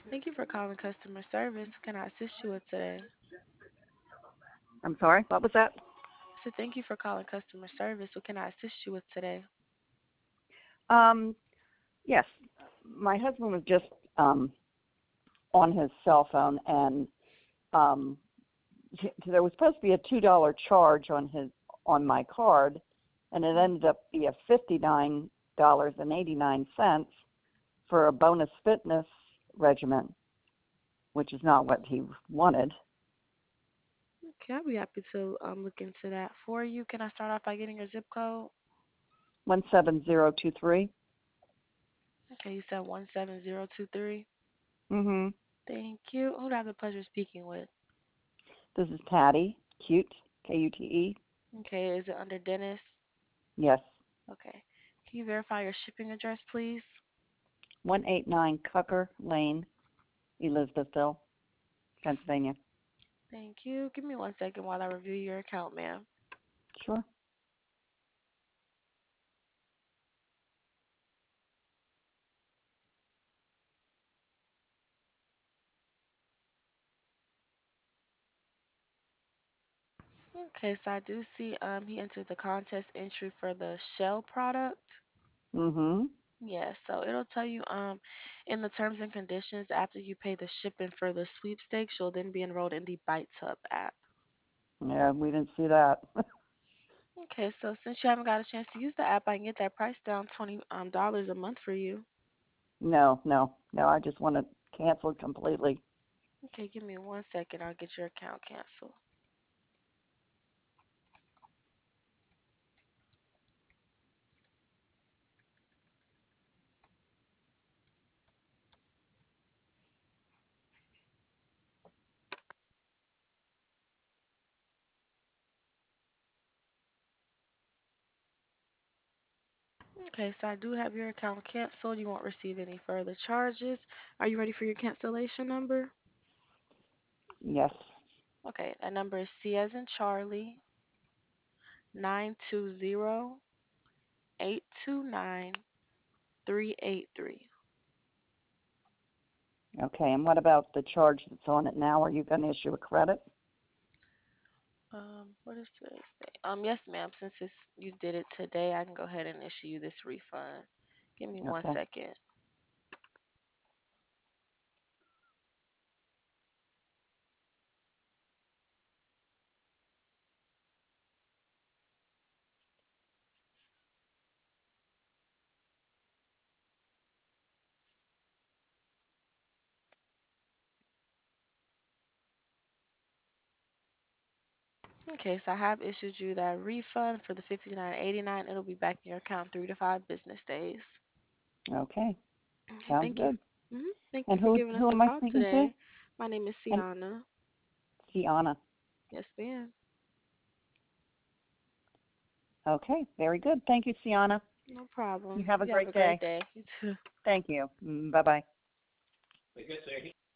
Thank you for calling customer service. Can I assist you with today? I'm sorry, what was that? I said thank you for calling customer service. What can I assist you with today? Um, yes, my husband was just um, on his cell phone, and um, there was supposed to be a $2 charge on my card, and it ended up being $59.89 for a bonus fitness regimen, which is not what he wanted. Okay, I'll be happy to look into that for you. Can I start off by getting your zip code? 17023. Okay, you said 17023. Mm-hmm. Thank you. Who do I have the pleasure of speaking with? This is Patty, cute, Kute. Okay, is it under Dennis? Yes, Okay. Can you verify your shipping address, please? 189 Cucker Lane, Elizabethville, Pennsylvania. Thank you. Give me 1 second while I review your account, ma'am. Sure. Okay, so I do see he entered the contest entry for the Shell product. Mm-hmm. Yeah, so it'll tell you in the terms and conditions after you pay the shipping for the sweepstakes, you'll then be enrolled in the Bites Hub app. Yeah, we didn't see that. Okay, so since you haven't got a chance to use the app, I can get that price down $20 a month for you. No, no, no. I just want to cancel it completely. Okay, give me 1 second. I'll get your account canceled. Okay, so I do have your account canceled. You won't receive any further charges. Are you ready for your cancellation number? Yes. Okay, that number is C as in Charlie 920-829-383. Okay. And what about the charge that's on it now? Are you going to issue a credit? What is today's date? Yes, ma'am. Since you did it today, I can go ahead and issue you this refund. Give me one Okay. second. Okay, so I have issued you that refund for the 59.89. It'll be back in your account 3 to 5 business days. Okay. Okay, Sounds thank you. good. Thank you And for who giving who us a am I call speaking to? today. My name is And Sienna. Tiana. Yes, ma'am. Okay. Very good. Thank you, Tiana. No You problem. have a You have great a great day. day. You too. Thank you. Bye bye.